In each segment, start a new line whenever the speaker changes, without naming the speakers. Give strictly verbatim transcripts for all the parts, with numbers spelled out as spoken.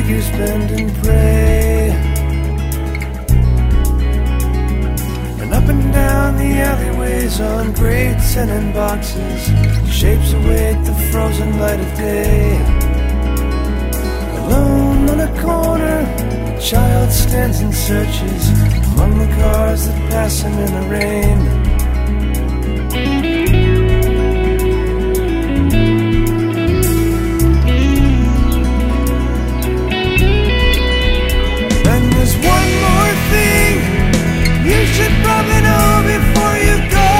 figures bend and pray. And up and down the alleyways on great tenon boxes, shapes await the frozen light of day. Alone on a corner, a child stands and searches among the cars that pass him in the rain. And there's one more thing you should probably know before you go.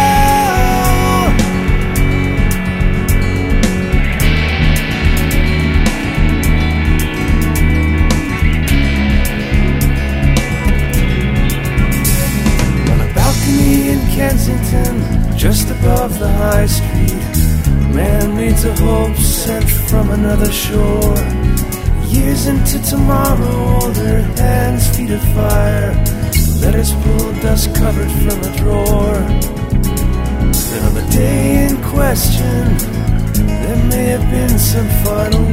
On a balcony in Kensington, just above the high street, a man reads a hope sent from another shore. Years into tomorrow, older hands feed a fire, letters pulled, dust covered from a drawer. And on the day in question, there may have been some final